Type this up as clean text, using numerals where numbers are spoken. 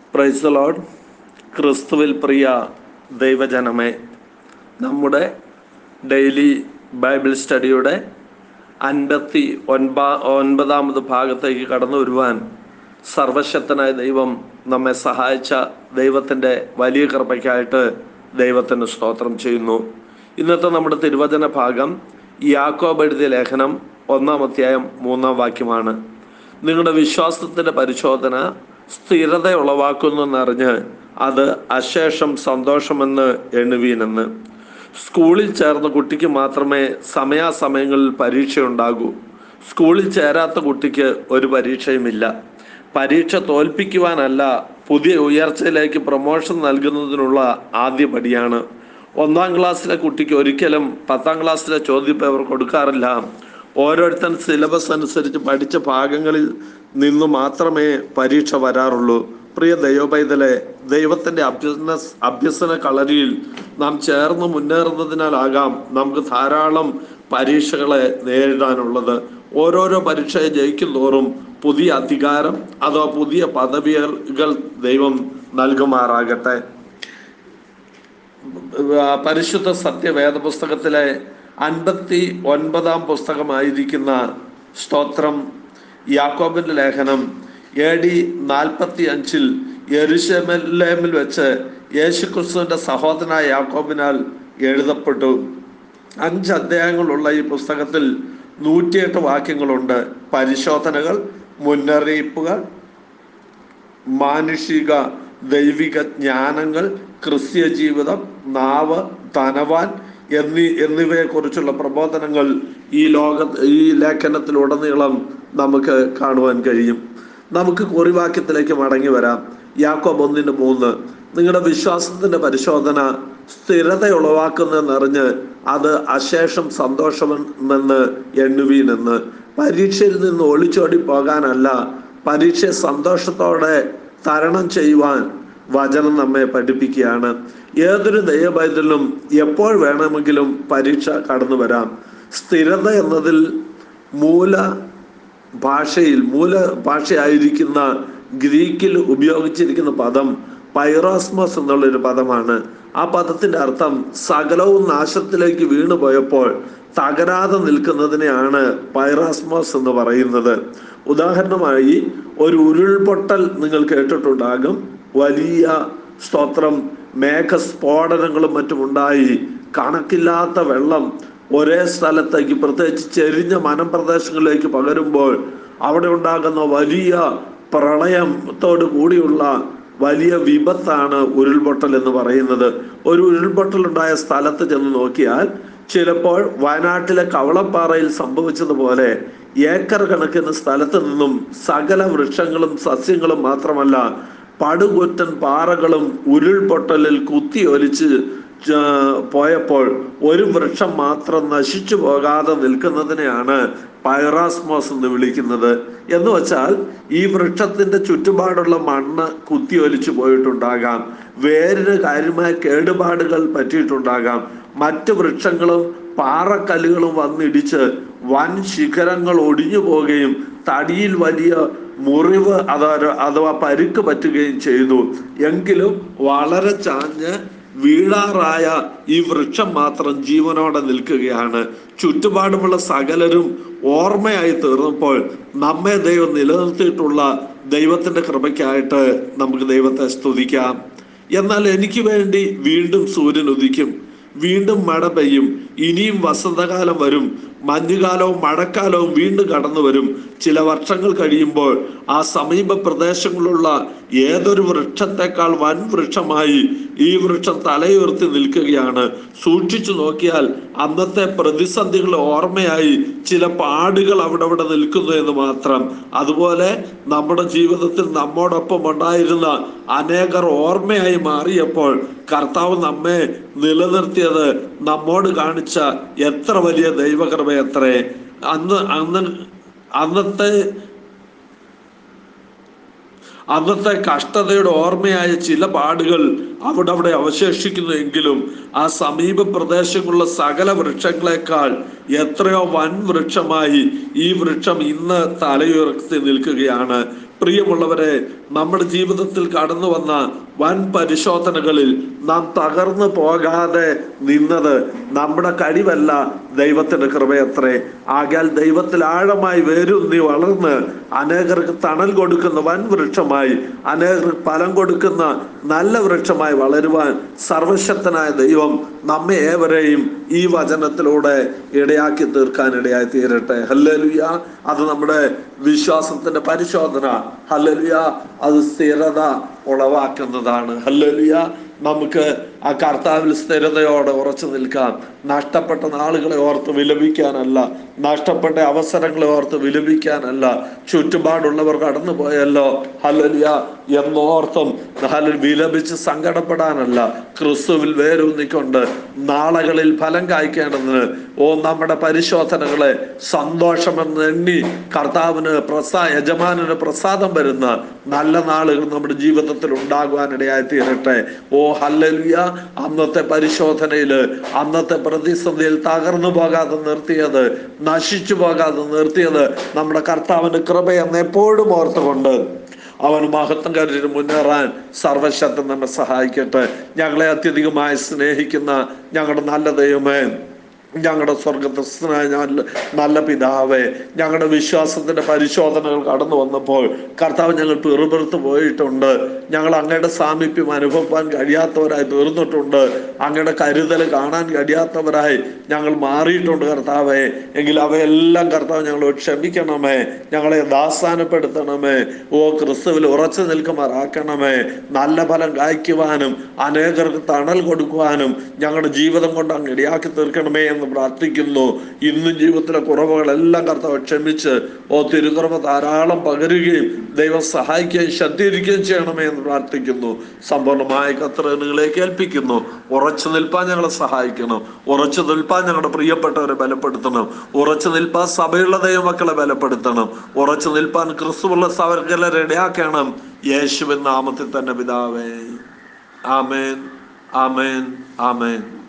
Praise the Lord. ക്രിസ്തുവിൽ പ്രിയ ദൈവജനമേ, നമ്മുടെ ഡെയിലി ബൈബിൾ സ്റ്റഡിയുടെ 59ാമത് ഭാഗത്തേക്ക് കടന്നു വരുവാൻ സർവശക്തനായ ദൈവം നമ്മെ സഹായിച്ച ദൈവത്തിൻ്റെ വലിയ കൃപയ്ക്കായിട്ട് ദൈവത്തിന് സ്തോത്രം ചെയ്യുന്നു. ഇന്നത്തെ നമ്മുടെ തിരുവചന ഭാഗം യാക്കോബ് എഴുതിയ ലേഖനം 1-ാം അധ്യായം 3-ാം വാക്യമാണ്. നിങ്ങളുടെ വിശ്വാസത്തിൻ്റെ പരിശോധന സ്ഥിരത ഉളവാക്കുന്നെന്നറിഞ്ഞ് അത് അശേഷം സന്തോഷമെന്ന് എണ്ണുവീനെന്ന്. സ്കൂളിൽ ചേർന്ന കുട്ടിക്ക് മാത്രമേ സമയാസമയങ്ങളിൽ പരീക്ഷയുണ്ടാകൂ. സ്കൂളിൽ ചേരാത്ത കുട്ടിക്ക് ഒരു പരീക്ഷയുമില്ല. പരീക്ഷ തോൽപ്പിക്കുവാനല്ല, പുതിയ ഉയർച്ചയിലേക്ക് പ്രൊമോഷൻ നൽകുന്നതിനുള്ള ആദ്യ പടിയാണ്. 1-ാം ക്ലാസ്സിലെ കുട്ടിക്ക് ഒരിക്കലും 10ാം ക്ലാസ്സിലെ ചോദ്യപേപ്പർ കൊടുക്കാറില്ല. ഓരോരുത്തൻ സിലബസ് അനുസരിച്ച് പഠിച്ച ഭാഗങ്ങളിൽ നിന്നു മാത്രമേ പരീക്ഷ വരാറുള്ളൂ. പ്രിയ ദൈവപൈതലെ, ദൈവത്തിൻ്റെ അഭ്യസന കളരിയിൽ നാം ചേർന്ന് മുന്നേറുന്നതിനാലാകാം നമുക്ക് ധാരാളം പരീക്ഷകളെ നേരിടാനുള്ളത്. ഓരോരോ പരീക്ഷയെ ജയിക്കും തോറും പുതിയ അധികാരം അഥവാ പുതിയ പദവികൾ ദൈവം നൽകുമാറാകട്ടെ. പരിശുദ്ധ സത്യവേദ പുസ്തകത്തിലെ 59ാം പുസ്തകമായിരിക്കുന്ന സ്തോത്രം യാക്കോബിൻ്റെ ലേഖനം AD 45 യെരുശലേമിൽ വെച്ച് യേശുക്രിസ്തുവിൻ്റെ സഹോദരനായ യാക്കോബിനാൽ എഴുതപ്പെട്ടു. 5 അധ്യായങ്ങളുള്ള ഈ പുസ്തകത്തിൽ 108 വാക്യങ്ങളുണ്ട്. പരിശോധനകൾ, മുന്നറിയിപ്പുകൾ, മാനുഷിക ദൈവിക ജ്ഞാനങ്ങൾ, ക്രിസ്തീയ ജീവിതം, നാവ്, ധനവാൻ എന്നിവയെക്കുറിച്ചുള്ള പ്രബോധനങ്ങൾ ഈ ലേഖനത്തിലുടനീളം നമുക്ക് കാണുവാൻ കഴിയും. നമുക്ക് കുറിവാക്യത്തിലേക്ക് മടങ്ങി വരാം. യാക്കോബ് 1:3. നിങ്ങളുടെ വിശ്വാസത്തിൻ്റെ പരിശോധന സ്ഥിരത ഉളവാക്കുന്നതെന്നറിഞ്ഞ് അത് അശേഷം സന്തോഷമെന്ന് എണ്ണുവീനെന്ന്. പരീക്ഷയിൽ നിന്ന് ഒളിച്ചോടി പോകാനല്ല, പരീക്ഷയെ സന്തോഷത്തോടെ തരണം ചെയ്യുവാൻ വചനം നമ്മെ പഠിപ്പിക്കുകയാണ്. ഏതൊരു ദൈവപൈതലിനും എപ്പോൾ വേണമെങ്കിലും പരീക്ഷ കടന്നു വരാം. സ്ഥിരത എന്നതിൽ മൂല ഭാഷയായിരിക്കുന്ന ഗ്രീക്കിൽ ഉപയോഗിച്ചിരിക്കുന്ന പദം പൈറോസ്മോസ് എന്നുള്ളൊരു പദമാണ്. ആ പദത്തിൻ്റെ അർത്ഥം സകലവും നാശത്തിലേക്ക് വീണുപോയപ്പോൾ തകരാതെ നിൽക്കുന്നതിനെയാണ് പൈറോസ്മോസ് എന്ന് പറയുന്നത്. ഉദാഹരണമായി, ഒരു ഉരുൾപൊട്ടൽ നിങ്ങൾ കേട്ടിട്ടുണ്ടാകും. വലിയ സ്തോത്രം മേഘസ്ഫോടനങ്ങളും മറ്റുമുണ്ടായി കണക്കില്ലാത്ത വെള്ളം ഒരേ സ്ഥലത്തേക്ക്, പ്രത്യേകിച്ച് ചെരിഞ്ഞ വനപ്രദേശങ്ങളിലേക്ക് പകരുമ്പോൾ അവിടെ ഉണ്ടാകുന്ന വലിയ പ്രളയത്തോട് കൂടിയുള്ള വലിയ വിപത്താണ് ഉരുൾപൊട്ടൽ എന്ന് പറയുന്നത്. ഒരു ഉരുൾപൊട്ടലുണ്ടായ സ്ഥലത്ത് ചെന്ന് നോക്കിയാൽ ചിലപ്പോൾ വയനാട്ടിലെ കവളപ്പാറയിൽ സംഭവിച്ചതുപോലെ ഏക്കർ കണക്കിന് സ്ഥലത്ത് നിന്നും സകല വൃക്ഷങ്ങളും സസ്യങ്ങളും മാത്രമല്ല പടുകൂറ്റൻ പാറകളും ഉരുൾപൊട്ടലിൽ കുത്തിയൊലിച്ച് പോയപ്പോൾ ഒരു വൃക്ഷം മാത്രം നശിച്ചു പോകാതെ നിൽക്കുന്നതിനെയാണ് പൈറാസ്മോസ് എന്ന് വിളിക്കുന്നത്. എന്ന് വച്ചാൽ ഈ വൃക്ഷത്തിന്റെ ചുറ്റുപാടുള്ള മണ്ണ് കുത്തിയൊലിച്ചു പോയിട്ടുണ്ടാകാം, വേരിന് കാര്യമായ കേടുപാടുകൾ പറ്റിയിട്ടുണ്ടാകാം, മറ്റ് വൃക്ഷങ്ങളും പാറക്കല്ലുകളും വന്നിടിച്ച് വൻ ശിഖരങ്ങൾ ഒടിഞ്ഞു പോവുകയും തടിയിൽ വലിയ മുറിവ് അഥവാ പരുക്ക് പറ്റുകയും ചെയ്തു. എങ്കിലും വളരെ ചാഞ്ഞ് വീഴാറായ ഈ വൃക്ഷം മാത്രം ജീവനോടെ നിൽക്കുകയാണ്. ചുറ്റുപാടുമുള്ള സകലരും ഓർമ്മയായി തീർന്നപ്പോൾ നമ്മെ ദൈവം നിലനിർത്തിയിട്ടുള്ള ദൈവത്തിൻ്റെ കൃപയ്ക്കായിട്ട് നമുക്ക് ദൈവത്തെ സ്തുതിക്കാം. എന്നാൽ എനിക്ക് വേണ്ടി വീണ്ടും സൂര്യൻ ഉദിക്കും, വീണ്ടും മഴ പെയ്യും, ഇനിയും വസന്തകാലം വരും, മഞ്ഞുകാലവും മഴക്കാലവും വീണ്ടും കടന്നു വരും. ചില വർഷങ്ങൾ കഴിയുമ്പോൾ ആ സമീപ പ്രദേശങ്ങളിലുള്ള ഏതൊരു വൃക്ഷത്തെക്കാൾ വൻ വൃക്ഷമായി ഈ വൃക്ഷം തലയുയർത്തി നിൽക്കുകയാണ്. സൂക്ഷിച്ചു നോക്കിയാൽ അന്നത്തെ പ്രതിസന്ധികൾ ഓർമ്മയായി ചില പാടുകൾ അവിടെ നിൽക്കുന്നു എന്ന് മാത്രം. അതുപോലെ നമ്മുടെ ജീവിതത്തിൽ നമ്മോടൊപ്പം ഉണ്ടായിരുന്ന അനേകർ ഓർമ്മയായി മാറിയപ്പോൾ കർത്താവ് നമ്മെ നിലനിർത്തിയത് നമ്മോട് കാണിച്ച എത്ര വലിയ ദൈവകൃപയത്രേ. അന്നത്തെ കഷ്ടതയുടെ ഓർമ്മയായ ചില പാടുകൾ അവിടെ അവശേഷിക്കുന്നു. എങ്കിലും ആ സമീപ പ്രദേശങ്ങളുള്ള സകല വൃക്ഷങ്ങളെക്കാൾ എത്രയോ വൻ വൃക്ഷമായി ഈ വൃക്ഷം ഇന്ന് തലയുയർത്തി നിൽക്കുകയാണ്. പ്രിയമുള്ളവരെ, നമ്മുടെ ജീവിതത്തിൽ കടന്നു വന്ന വൻ പരിശോധനകളിൽ നാം തകർന്നു പോകാതെ നിന്നത് നമ്മുടെ കഴിവല്ല, ദൈവത്തിന്റെ കൃപയത്രേ. ആകയാൽ ദൈവത്തിൽ ആഴമായി വേരൂന്നി വളർന്ന് അനേകർക്ക് തണൽ കൊടുക്കുന്ന വൻ വൃക്ഷമായി, അനേകർക്ക് ഫലം കൊടുക്കുന്ന നല്ല വൃക്ഷമായി വളരുവാൻ സർവശക്തനായ ദൈവം നമ്മെ ഏവരെയും ഈ വചനത്തിലൂടെ ഇടയാക്കി തീർക്കാൻ ഇടയായി തീരട്ടെ. ഹല്ലേലൂയ. അത് നമ്മുടെ വിശ്വാസത്തിന്റെ പരിശോധന. ഹല്ലേലൂയ. അത് സ്ഥിരത ഉളവാക്കുന്നതാണ്. ഹല്ലേലൂയ. നമുക്ക് ആ കർത്താവിൽ സ്ഥിരതയോടെ ഉറച്ചു നിൽക്കാം. നഷ്ടപ്പെട്ട നാളുകളെ ഓർത്ത് വിലപിക്കാനല്ല, നഷ്ടപ്പെട്ട അവസരങ്ങളെ ഓർത്ത് വിലപിക്കാനല്ല, ചുറ്റുപാടുള്ളവർ കടന്നു പോയല്ലോ ഹല്ലേലൂയ എന്നോർത്തും വിലപിച്ച് സങ്കടപ്പെടാനല്ല, ക്രിസ്തുവിൽ വേരൂന്നിക്കൊണ്ട് നാളുകളിൽ ഫലം കായ്ക്കേണ്ടതിന് നമ്മുടെ പരിശോധനകളെ സന്തോഷമെന്ന് എണ്ണി കർത്താവിന് യജമാനന് പ്രസാദം വരുന്ന നല്ല നാളുകൾ നമ്മുടെ ജീവിതത്തിൽ ഉണ്ടാകുവാനിടയായി തീരട്ടെ. ഹല്ലേലൂയ. അന്നത്തെ പരിശോധനയില്, അന്നത്തെ പ്രതിസന്ധിയിൽ തകർന്നു പോകാതെ നിർത്തിയത്, നശിച്ചു പോകാതെ നിർത്തിയത് നമ്മുടെ കർത്താവിന്റെ കൃപയെന്ന് എപ്പോഴും ഓർത്തുകൊണ്ട് അവൻ മഹത്വം കരുതി മുന്നേറാൻ സർവശക്തൻ നമ്മെ സഹായിക്കട്ടെ. ഞങ്ങളെ അത്യധികമായി സ്നേഹിക്കുന്ന ഞങ്ങളുടെ നല്ല ദൈവമേ, ഞങ്ങളുടെ സ്വർഗസ്ഥനായ നല്ല പിതാവേ, ഞങ്ങളുടെ വിശ്വാസത്തിന്റെ പരിശോധനകൾ കടന്നു വന്നപ്പോൾ കർത്താവ് ഞങ്ങൾ പിറുപിറുത്ത് പോയിട്ടുണ്ട്. ഞങ്ങൾ അങ്ങയുടെ സാമീപ്യം അനുഭവിക്കാൻ കഴിയാത്തവരായി തീർന്നിട്ടുണ്ട്. അങ്ങയുടെ കരുതൽ കാണാൻ കഴിയാത്തവരായി ഞങ്ങൾ മാറിയിട്ടുണ്ട് കർത്താവേ. എങ്കിൽ അവയെല്ലാം കർത്താവ് ഞങ്ങളോട് ക്ഷമിക്കണമേ, ഞങ്ങളെ ദാസ്ഥാനപ്പെടുത്തണമേ. ക്രിസ്തുവിൽ ഉറച്ചു നിൽക്കുമാറാക്കണമേ. നല്ല ഫലം കായ്ക്കുവാനും അനേകർക്ക് തണൽ കൊടുക്കുവാനും ഞങ്ങളുടെ ജീവിതം കൊണ്ട് അങ്ങ് ഇടയാക്കി തീർക്കണമേ എന്ന് പ്രാർത്ഥിക്കുന്നു. ഇന്നും ജീവിതത്തിലെ കുറവുകളെല്ലാം കർത്താവ് ക്ഷമിച്ച് തിരുകൃപ ധാരാളം പകരുകയും ദൈവം സഹായിക്കുകയും ശക്തീകരിക്കുകയും ചെയ്യണമേ എന്ന് പ്രാർത്ഥിക്കുന്നു. സമ്പൂർണമായ കർത്തൃനിലേക്ക് ഏൽപ്പിക്കുന്നു. ഉറച്ചു നിൽപ്പാൻ ഞങ്ങളെ സഹായിക്കണം. ഉറച്ചു നിൽപ്പാൻ ഞങ്ങളുടെ പ്രിയപ്പെട്ടവരെ ബലപ്പെടുത്തണം. ഉറച്ചു നിൽപ്പാൻ സഭയുള്ള ദൈവമക്കളെ ബലപ്പെടുത്തണം. ഉറച്ചു നിൽപ്പാൻ ക്രിസ്തുവുള്ള സവർഗലരെ ഇടയാക്കണം. യേശുവിൻ നാമത്തിൽ തന്നെ പിതാവേ. ആമേൻ, ആമേൻ, ആമേൻ.